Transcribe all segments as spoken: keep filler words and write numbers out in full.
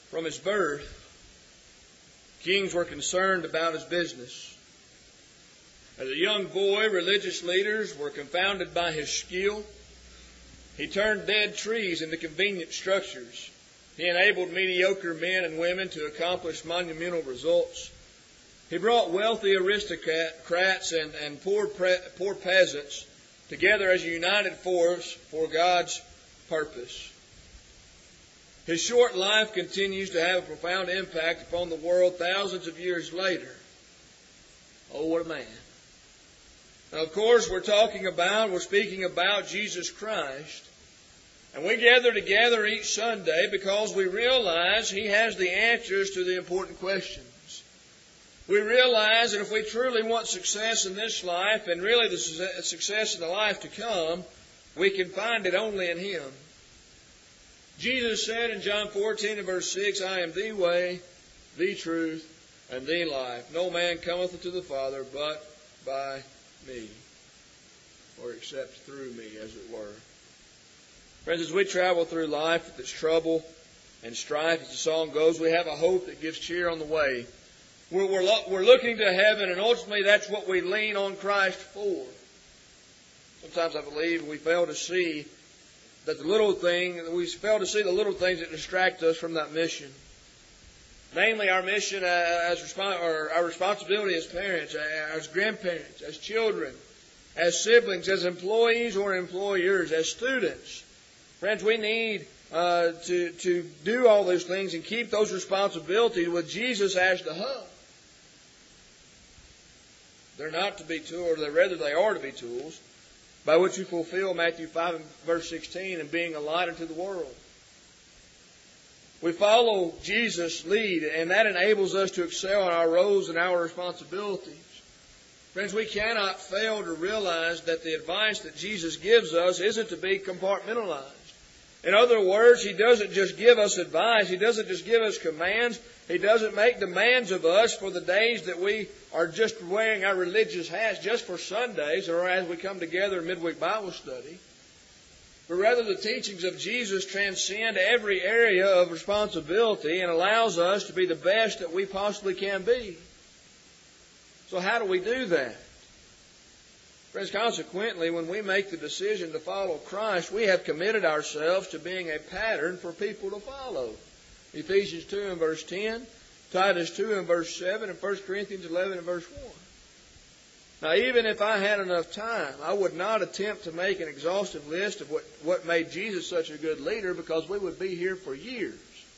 From his birth, kings were concerned about his business. As a young boy, religious leaders were confounded by his skill. He turned dead trees into convenient structures. He enabled mediocre men and women to accomplish monumental results. He brought wealthy aristocrats and, and poor, pre, poor peasants together as a united force for God's purpose. His short life continues to have a profound impact upon the world thousands of years later. Oh, what a man. Now, of course, we're talking about, we're speaking about Jesus Christ. And we gather together each Sunday because we realize He has the answers to the important questions. We realize that if we truly want success in this life and really the success in the life to come, we can find it only in Him. Jesus said in John fourteen and verse six, I am the way, the truth, and the life. No man cometh unto the Father but by me, or except through me, as it were. Friends, as we travel through life with its trouble and strife, as the song goes, we have a hope that gives cheer on the way. We're, we're, lo- we're looking to heaven, and ultimately that's what we lean on Christ for. Sometimes I believe we fail to see that the little thing, we fail to see the little things that distract us from that mission. Namely, our mission as respons- or our responsibility as parents, as grandparents, as children, as siblings, as employees or employers, as students. Friends, we need uh, to, to do all those things and keep those responsibilities with Jesus as the hub. They're not to be tools, or rather they are to be tools, by which we fulfill Matthew five and verse sixteen and being a light unto the world. We follow Jesus' lead, and that enables us to excel in our roles and our responsibilities. Friends, we cannot fail to realize that the advice that Jesus gives us isn't to be compartmentalized. In other words, He doesn't just give us advice. He doesn't just give us commands. He doesn't make demands of us for the days that we are just wearing our religious hats just for Sundays or as we come together in midweek Bible study. But rather the teachings of Jesus transcend every area of responsibility and allows us to be the best that we possibly can be. So how do we do that? Friends, consequently, when we make the decision to follow Christ, we have committed ourselves to being a pattern for people to follow. Ephesians two and verse ten, Titus two and verse seven, and First Corinthians eleven and verse one. Now, even if I had enough time, I would not attempt to make an exhaustive list of what, what made Jesus such a good leader, because we would be here for years.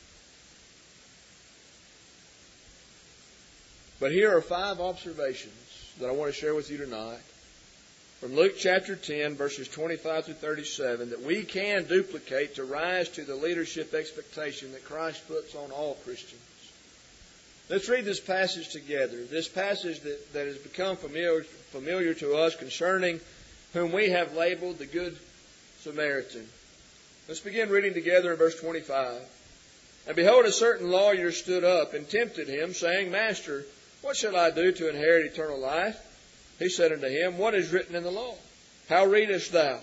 But here are five observations that I want to share with you tonight from Luke chapter ten, verses twenty-five through thirty-seven, that we can duplicate to rise to the leadership expectation that Christ puts on all Christians. Let's read this passage together. This passage that, that has become familiar, familiar to us concerning whom we have labeled the Good Samaritan. Let's begin reading together in verse twenty-five. And behold, a certain lawyer stood up and tempted him, saying, Master, what shall I do to inherit eternal life? He said unto him, What is written in the law? How readest thou?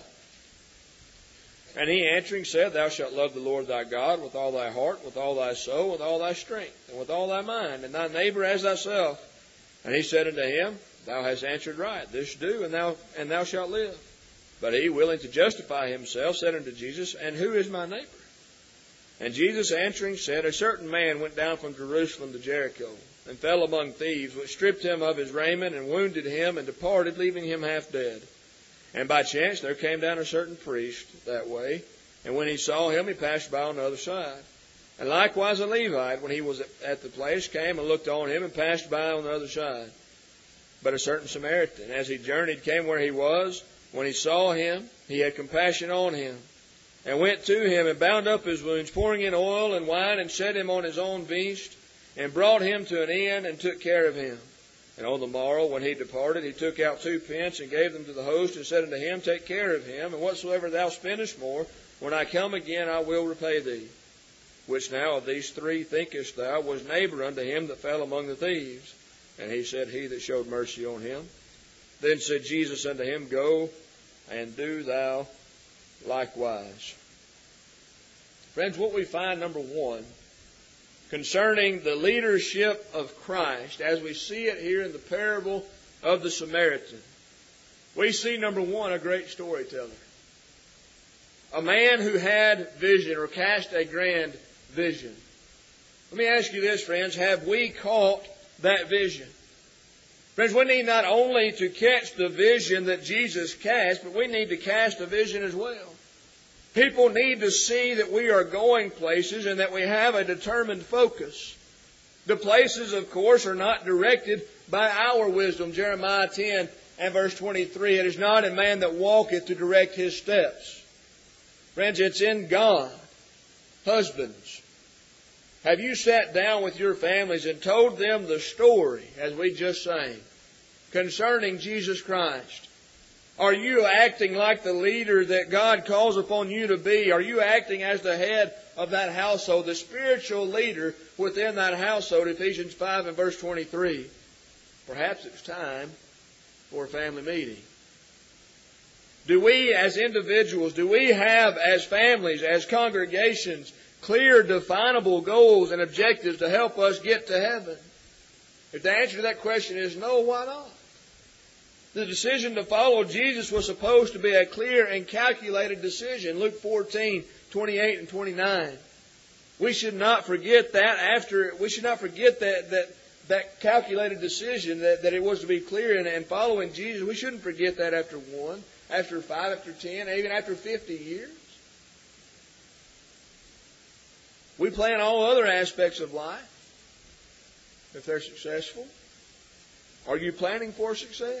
And he answering said, Thou shalt love the Lord thy God with all thy heart, with all thy soul, with all thy strength, and with all thy mind, and thy neighbor as thyself. And he said unto him, Thou hast answered right. This do, and thou and thou shalt live. But he, willing to justify himself, said unto Jesus, And who is my neighbor? And Jesus answering said, A certain man went down from Jerusalem to Jericho, and fell among thieves, which stripped him of his raiment, and wounded him, and departed, leaving him half dead. And by chance there came down a certain priest that way, and when he saw him, he passed by on the other side. And likewise a Levite, when he was at the place, came and looked on him, and passed by on the other side. But a certain Samaritan, as he journeyed, came where he was. When he saw him, he had compassion on him, and went to him, and bound up his wounds, pouring in oil and wine, and set him on his own beast, and brought him to an inn, and took care of him. And on the morrow, when he departed, he took out two pence, and gave them to the host, and said unto him, Take care of him, and whatsoever thou spendest more, when I come again, I will repay thee. Which now of these three thinkest thou was neighbor unto him that fell among the thieves? And he said, He that showed mercy on him. Then said Jesus unto him, Go, and do thou likewise. Friends, what we find, number one, concerning the leadership of Christ as we see it here in the parable of the Samaritan. We see, number one, a great storyteller. A man who had vision or cast a grand vision. Let me ask you this, friends. Have we caught that vision? Friends, we need not only to catch the vision that Jesus cast, but we need to cast a vision as well. People need to see that we are going places and that we have a determined focus. The places, of course, are not directed by our wisdom. Jeremiah ten and verse twenty-three, it is not in man that walketh to direct his steps. Friends, it's in God. Husbands, have you sat down with your families and told them the story, as we just sang, concerning Jesus Christ? Are you acting like the leader that God calls upon you to be? Are you acting as the head of that household, the spiritual leader within that household? Ephesians five and verse twenty-three. Perhaps it's time for a family meeting. Do we as individuals, do we have as families, as congregations, clear, definable goals and objectives to help us get to heaven? If the answer to that question is no, why not? The decision to follow Jesus was supposed to be a clear and calculated decision. Luke fourteen, twenty-eight and twenty-nine. We should not forget that after, we should not forget that, that, that calculated decision that, that it was to be clear and, and following Jesus. We shouldn't forget that after one, after five, after ten, even after fifty years. We plan all other aspects of life if they're successful. Are you planning for success?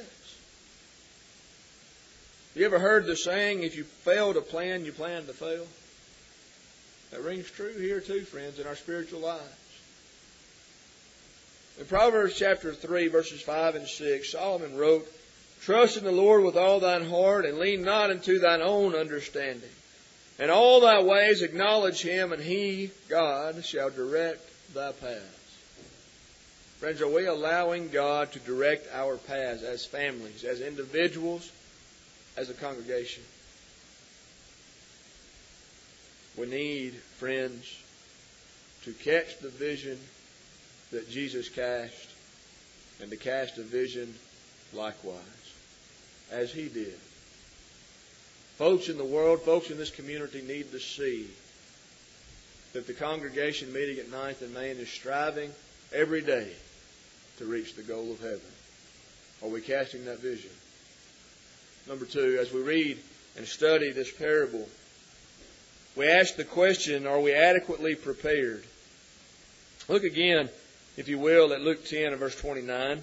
You ever heard the saying, if you fail to plan, you plan to fail? That rings true here too, friends, in our spiritual lives. In Proverbs chapter three, verses five and six, Solomon wrote, Trust in the Lord with all thine heart, and lean not unto thine own understanding. In all thy ways acknowledge Him, and He, God, shall direct thy paths. Friends, are we allowing God to direct our paths as families, as individuals, as a congregation? We need, friends, to catch the vision that Jesus cast and to cast a vision likewise, as He did. Folks in the world, folks in this community need to see that the congregation meeting at ninth and Main is striving every day to reach the goal of heaven. Are we casting that vision? Number two, as we read and study this parable, we ask the question, are we adequately prepared? Look again, if you will, at Luke ten and verse twenty-nine.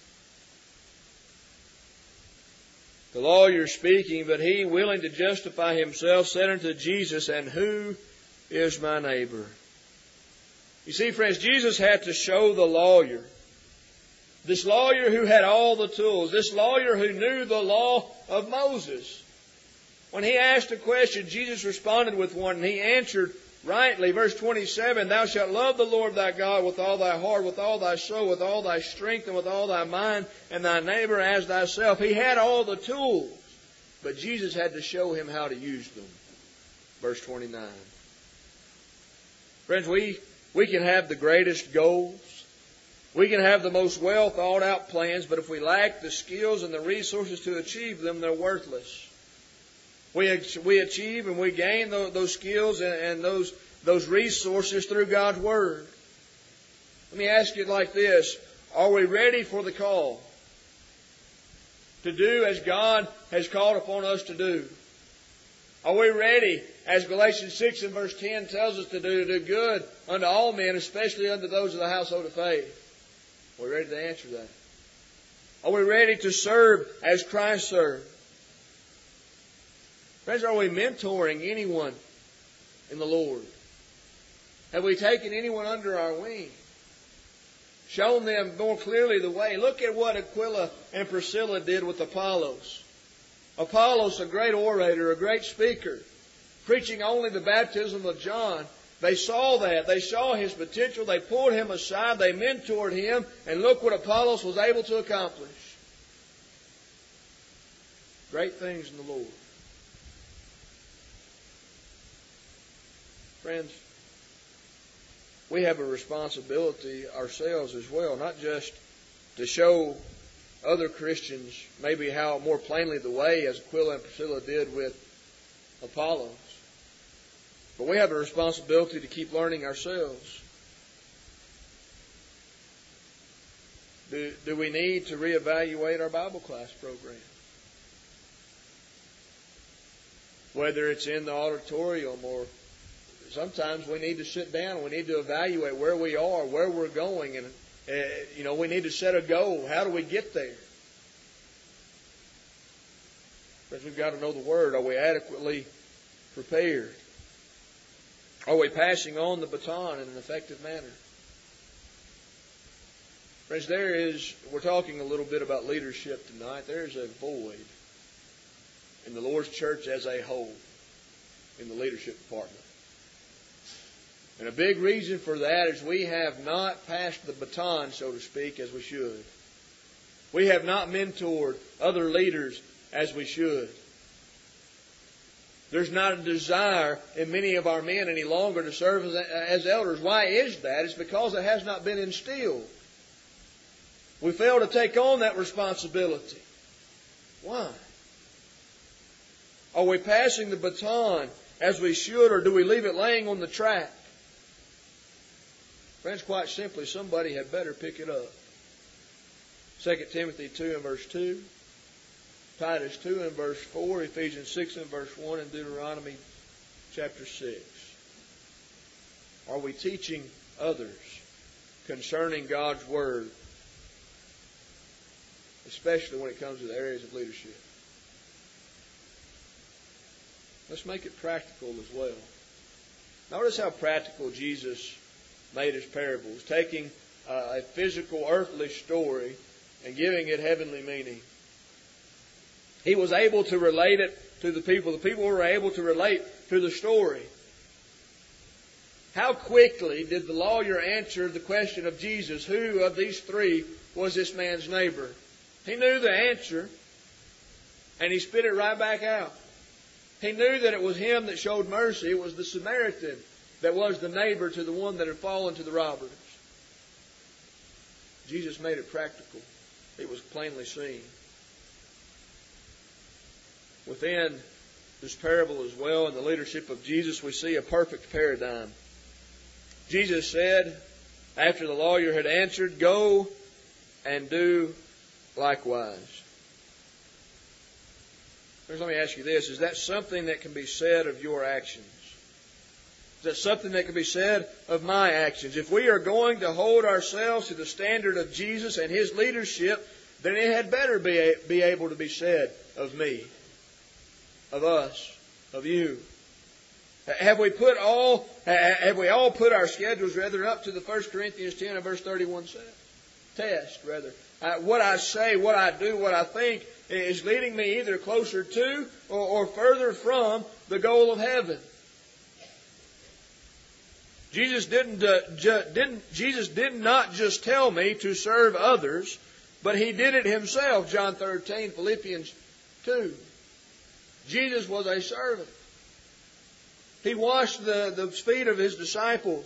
The lawyer speaking, but he, willing to justify himself, said unto Jesus, And who is my neighbor? You see, friends, Jesus had to show the lawyer. This lawyer who had all the tools. This lawyer who knew the law of Moses. When he asked a question, Jesus responded with one, and he answered rightly. Verse twenty-seven, Thou shalt love the Lord thy God with all thy heart, with all thy soul, with all thy strength, and with all thy mind, and thy neighbor as thyself. He had all the tools, but Jesus had to show him how to use them. Verse twenty-nine. Friends, we, we can have the greatest goals. We can have the most well thought out plans, but if we lack the skills and the resources to achieve them, they're worthless. We we achieve and we gain those, those skills and, and those those resources through God's Word. Let me ask you like this. Are we ready for the call to do as God has called upon us to do? Are we ready, as Galatians six and verse ten tells us to do, to do good unto all men, especially unto those of the household of faith? Are we ready to answer that? Are we ready to serve as Christ served? Friends, are we mentoring anyone in the Lord? Have we taken anyone under our wing? Shown them more clearly the way? Look at what Aquila and Priscilla did with Apollos. Apollos, a great orator, a great speaker, preaching only the baptism of John. They saw that. They saw his potential. They pulled him aside. They mentored him. And look what Apollos was able to accomplish. Great things in the Lord. Friends, we have a responsibility ourselves as well, not just to show other Christians maybe how more plainly the way, as Aquila and Priscilla did with Apollos. But we have a responsibility to keep learning ourselves. Do, do we need to reevaluate our Bible class program? Whether it's in the auditorium or sometimes we need to sit down. We need to evaluate where we are, where we're going, and uh, you know we need to set a goal. How do we get there? Because we've got to know the Word. Are we adequately prepared? Are we passing on the baton in an effective manner? Friends, there is, we're talking a little bit about leadership tonight. There is a void in the Lord's church as a whole in the leadership department. And a big reason for that is we have not passed the baton, so to speak, as we should. We have not mentored other leaders as we should. There's not a desire in many of our men any longer to serve as, as elders. Why is that? It's because it has not been instilled. We fail to take on that responsibility. Why? Are we passing the baton as we should, or do we leave it laying on the track? Friends, quite simply, somebody had better pick it up. Second Timothy two and verse two, Titus two and verse four, Ephesians six and verse one, and Deuteronomy chapter six. Are we teaching others concerning God's Word, especially when it comes to the areas of leadership? Let's make it practical as well. Notice how practical Jesus made his parables, taking uh, a physical, earthly story and giving it heavenly meaning. He was able to relate it to the people. The people were able to relate to the story. How quickly did the lawyer answer the question of Jesus, who of these three was this man's neighbor? He knew the answer, and he spit it right back out. He knew that it was him that showed mercy. It was the Samaritan that was the neighbor to the one that had fallen to the robbers. Jesus made it practical. It was plainly seen. Within this parable as well, in the leadership of Jesus, we see a perfect paradigm. Jesus said, after the lawyer had answered, "Go and do likewise." First, let me ask you this. Is that something that can be said of your actions? Is that something that can be said of my actions? If we are going to hold ourselves to the standard of Jesus and His leadership, then it had better be, be able to be said of me, of us, of you. Have we put all, have we all put our schedules rather up to the First Corinthians ten and verse thirty-one test, rather? Uh, what I say, what I do, what I think is leading me either closer to or, or further from the goal of heaven. Jesus didn't, uh, ju- didn't, Jesus did not just tell me to serve others, but He did it Himself. John thirteen, Philippians two. Jesus was a servant. He washed the, the feet of His disciples.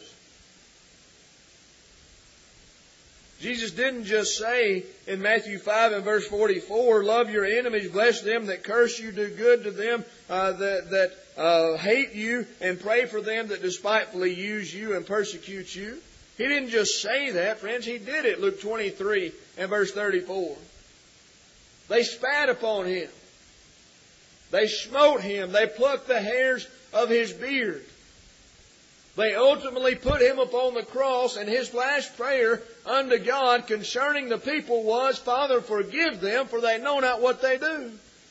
Jesus didn't just say in Matthew five and verse forty-four, love your enemies, bless them that curse you, do good to them uh, that, that uh, hate you, and pray for them that despitefully use you and persecute you. He didn't just say that, friends. He did it. Luke twenty-three and verse thirty-four. They spat upon Him. They smote Him. They plucked the hairs of His beard. They ultimately put Him upon the cross, and His last prayer unto God concerning the people was, Father, forgive them, for they know not what they do.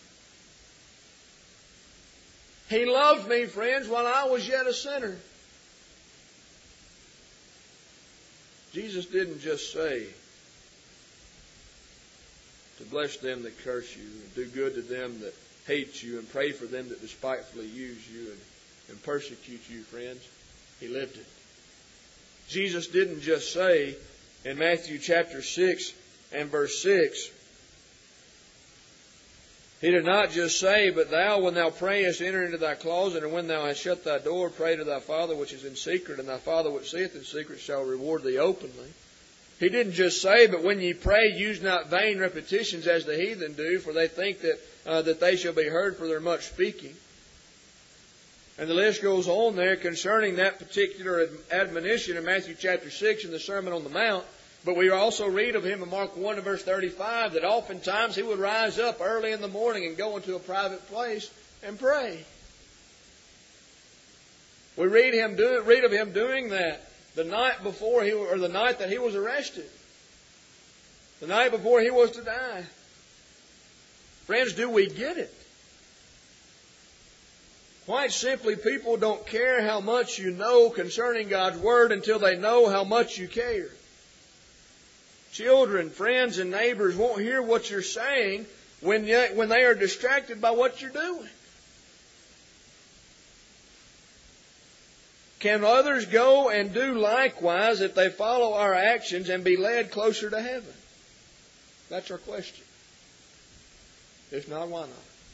He loved me, friends, while I was yet a sinner. Jesus didn't just say to bless them that curse you, and do good to them that hate you, and pray for them that despitefully use you and, and persecute you, friends. He lived it. Jesus didn't just say in Matthew chapter six and verse six, He did not just say, but thou, when thou prayest, enter into thy closet, and when thou hast shut thy door, pray to thy Father which is in secret, and thy Father which seeth in secret shall reward thee openly. He didn't just say, but when ye pray, use not vain repetitions as the heathen do, for they think that, uh, that they shall be heard for their much speaking. And the list goes on there concerning that particular admonition in Matthew chapter six in the Sermon on the Mount. But we also read of him in Mark one and verse thirty-five that oftentimes he would rise up early in the morning and go into a private place and pray. We read him do, read of him doing that the night before he or the night that he was arrested, the night before he was to die. Friends, do we get it? Quite simply, people don't care how much you know concerning God's Word until they know how much you care. Children, friends, and neighbors won't hear what you're saying when, you, when they are distracted by what you're doing. Can others go and do likewise if they follow our actions and be led closer to heaven? That's our question. If not, why not?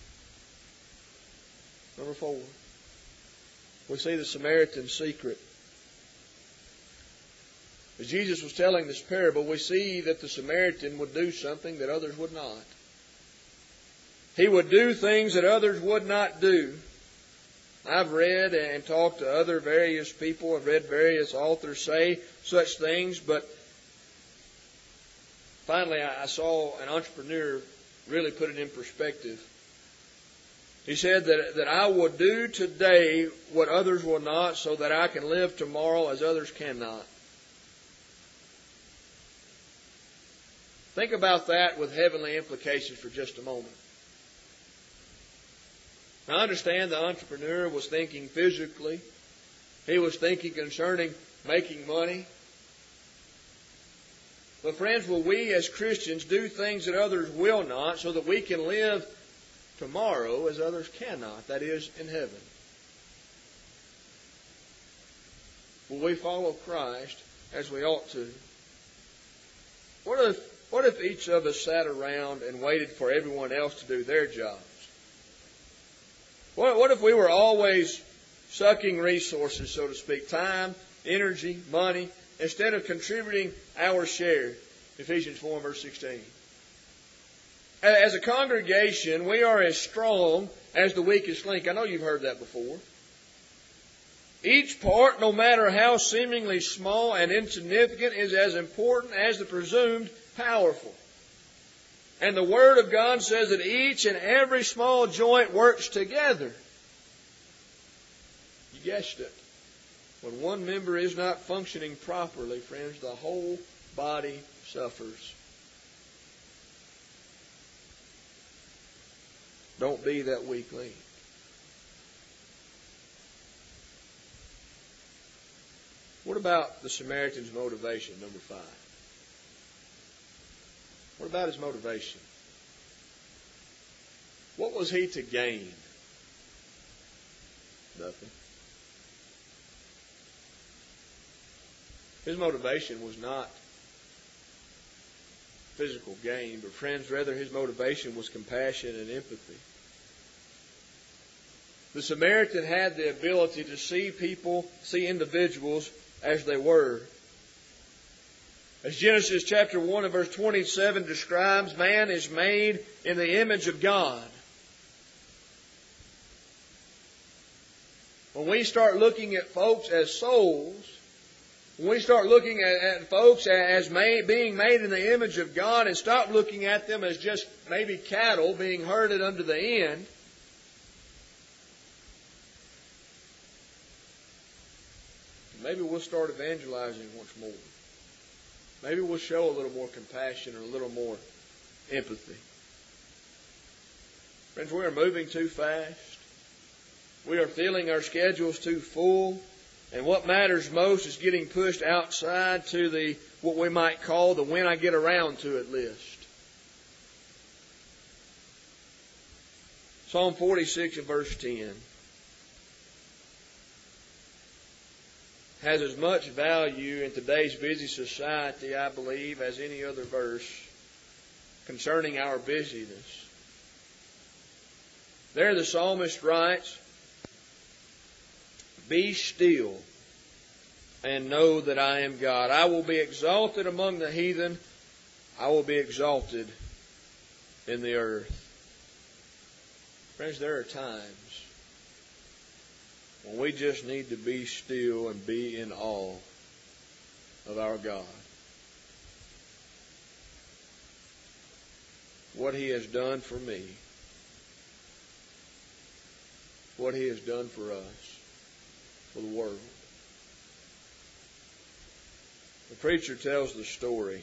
Number four, we see the Samaritan's secret. As Jesus was telling this parable, we see that the Samaritan would do something that others would not. He would do things that others would not do. I've read and talked to other various people. I've read various authors say such things, but finally I saw an entrepreneur really put it in perspective. He said that, that I will do today what others will not so that I can live tomorrow as others cannot. Think about that with heavenly implications for just a moment. Now, I understand the entrepreneur was thinking physically. He was thinking concerning making money. But friends, will we as Christians do things that others will not so that we can live tomorrow as others cannot, that is, in heaven? Will we follow Christ as we ought to? What if What if each of us sat around and waited for everyone else to do their jobs? What, what if we were always sucking resources, so to speak, time, energy, money, instead of contributing our share? Ephesians four and verse sixteen. As a congregation, we are as strong as the weakest link. I know you've heard that before. Each part, no matter how seemingly small and insignificant, is as important as the presumed powerful. And the Word of God says that each and every small joint works together. You guessed it. When one member is not functioning properly, friends, the whole body suffers. Don't be that weak link. What about the Samaritan's motivation, number five? What about his motivation? What was he to gain? Nothing. His motivation was not physical gain, but friends, rather his motivation was compassion and empathy. The Samaritan had the ability to see people, see individuals as they were. As Genesis chapter one and verse twenty-seven describes, man is made in the image of God. When we start looking at folks as souls, when we start looking at, at folks as made, being made in the image of God and stop looking at them as just maybe cattle being herded unto the end, maybe we'll start evangelizing once more. Maybe we'll show a little more compassion or a little more empathy. Friends, we are moving too fast. We are feeling our schedules too full. And what matters most is getting pushed outside to the what we might call the when I get around to it list. Psalm forty-six and verse ten has as much value in today's busy society, I believe, as any other verse concerning our busyness. There the psalmist writes, "Be still and know that I am God. I will be exalted among the heathen. I will be exalted in the earth." Friends, there are times when we just need to be still and be in awe of our God. What He has done for me. What He has done for us. For the world. The preacher tells the story.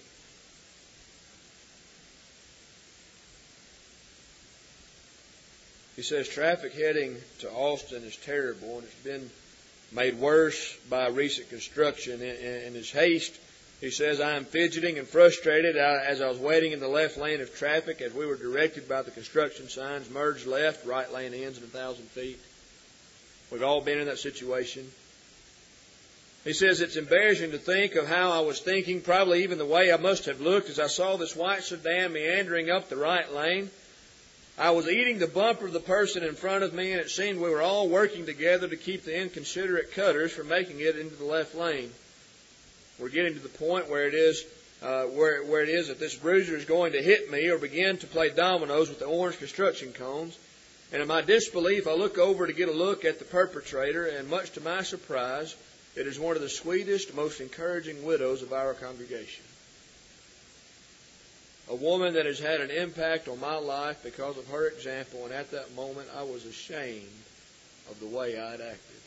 He says traffic heading to Austin is terrible, and it's been made worse by recent construction. In his haste, he says, "I am fidgeting and frustrated as I was waiting in the left lane of traffic as we were directed by the construction signs, merge left, right lane ends in a thousand feet." We've all been in that situation. He says, "It's embarrassing to think of how I was thinking, probably even the way I must have looked as I saw this white sedan meandering up the right lane. I was eating the bumper of the person in front of me, and it seemed we were all working together to keep the inconsiderate cutters from making it into the left lane. We're getting to the point where it is uh, where, where it is that this bruiser is going to hit me or begin to play dominoes with the orange construction cones. And in my disbelief, I look over to get a look at the perpetrator, and much to my surprise, it is one of the sweetest, most encouraging widows of our congregation. A woman that has had an impact on my life because of her example, and at that moment I was ashamed of the way I had acted."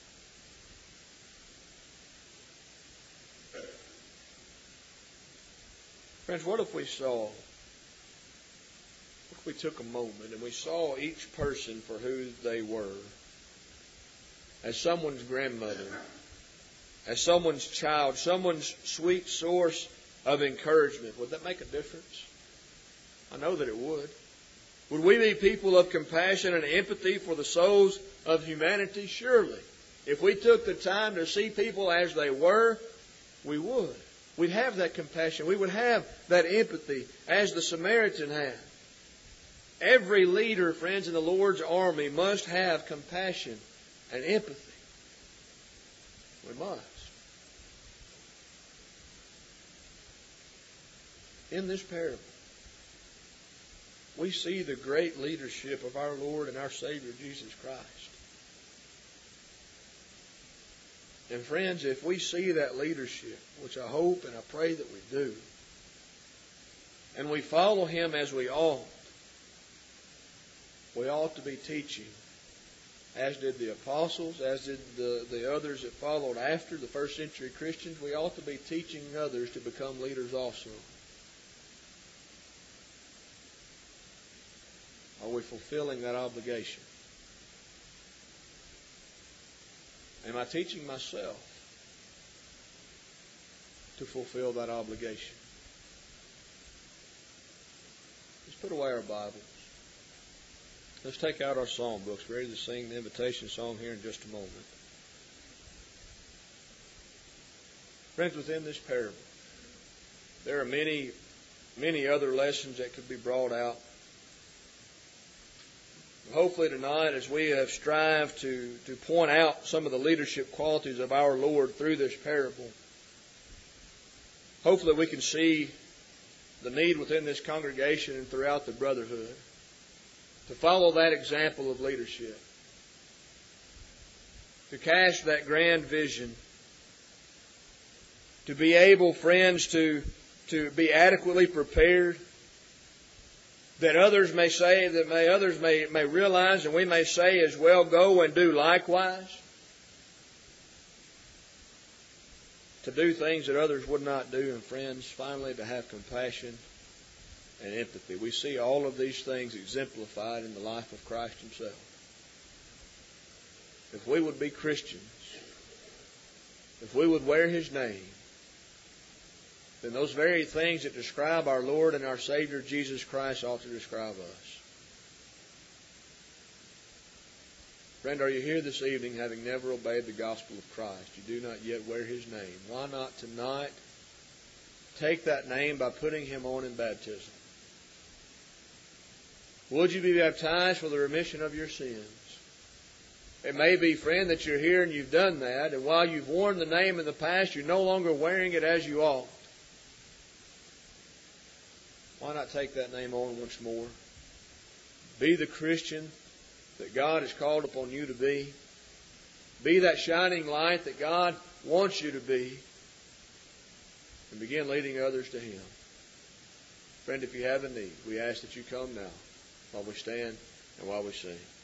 Friends, what if we saw, what if we took a moment and we saw each person for who they were, as someone's grandmother, as someone's child, someone's sweet source of encouragement? Would that make a difference? I know that it would. Would we be people of compassion and empathy for the souls of humanity? Surely. If we took the time to see people as they were, we would. We'd have that compassion. We would have that empathy as the Samaritan had. Every leader, friends, in the Lord's army must have compassion and empathy. We must. In this parable, we see the great leadership of our Lord and our Savior, Jesus Christ. And friends, if we see that leadership, which I hope and I pray that we do, and we follow Him as we ought, we ought to be teaching, as did the apostles, as did the, the others that followed after, the first century Christians, we ought to be teaching others to become leaders also. Are we fulfilling that obligation? Am I teaching myself to fulfill that obligation? Let's put away our Bibles. Let's take out our psalm books. We're ready to sing the invitation song here in just a moment. Friends, within this parable, there are many, many other lessons that could be brought out. Hopefully tonight, as we have strived to, to point out some of the leadership qualities of our Lord through this parable, hopefully we can see the need within this congregation and throughout the brotherhood to follow that example of leadership, to cast that grand vision, to be able, friends, to, to be adequately prepared, that others may say, that may others may, may realize, and we may say as well, go and do likewise. To do things that others would not do, and friends, finally to have compassion and empathy. We see all of these things exemplified in the life of Christ Himself. If we would be Christians, if we would wear His name, then those very things that describe our Lord and our Savior Jesus Christ ought to describe us. Friend, are you here this evening having never obeyed the gospel of Christ? You do not yet wear His name. Why not tonight take that name by putting Him on in baptism? Would you be baptized for the remission of your sins? It may be, friend, that you're here and you've done that, and while you've worn the name in the past, you're no longer wearing it as you ought. Why not take that name on once more? Be the Christian that God has called upon you to be. Be that shining light that God wants you to be. And begin leading others to Him. Friend, if you have a need, we ask that you come now while we stand and while we sing.